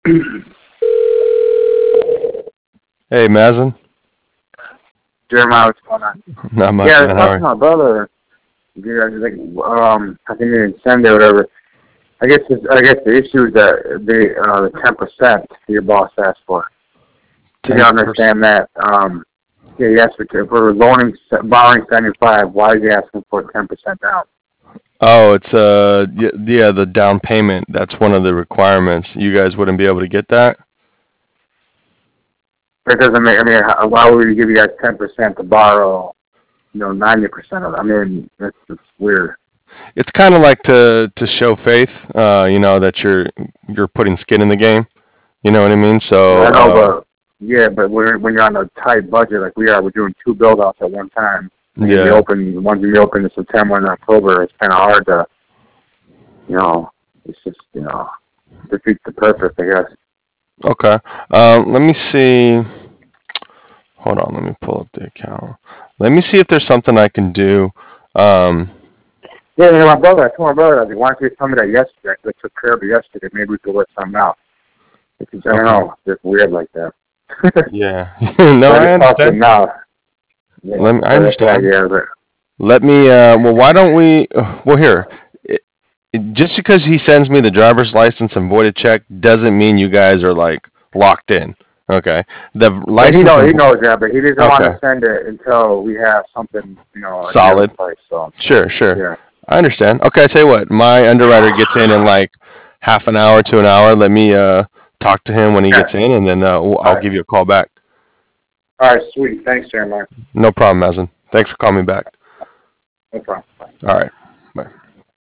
Hey, Mazen. Jeremiah, what's going on? Not much, Yeah, I was man. How talking are to my brother. Yeah, like, I think they didn't send it or whatever. I guess the issue is that the 10% your boss asked for. You can 10%? understand that. Yeah, he asked for borrowing 75. Why is he asking for 10% down? Oh, it's yeah, the down payment. That's one of the requirements. You guys wouldn't be able to get that? That doesn't make. I mean, why would he give you guys 10% to borrow? 90% of it. I mean, that's weird. It's kind of like to show faith, that you're putting skin in the game. You know what I mean? So, I know, but yeah, but when you're on a tight budget like we are, we're doing 2 build-outs at one time. And yeah. the ones we open in September and October, it's kind of hard to, it's just, defeats the purpose, I guess. Okay. Let me see. Hold on. Let me pull up the account. Let me see if there's something I can do. Um, Yeah, I told my brother, I was like, why don't you tell me that yesterday? I took care of it yesterday. Maybe we could work something out. Because I don't okay. know, it's just weird like that. Yeah. No, So I I just talked to understand. him now. Yeah, I so that's why, understand. yeah, but Let me. Well, why don't we? Well, here. Just because he sends me the driver's license and voided check doesn't mean you guys are like locked in. Okay. The yeah, license he and knows that, but he doesn't want okay. to send it until we have something, a deal in Solid. place. So Sure, sure. yeah. I understand. Okay, I tell you what, my underwriter gets in like half an hour to an hour. Let me talk to him when he Yeah. gets in, and then All I'll right. give you a call back. All right. Sweet. Thanks, Jeremiah. No problem, Mazen. Thanks for calling me back. No problem. All right.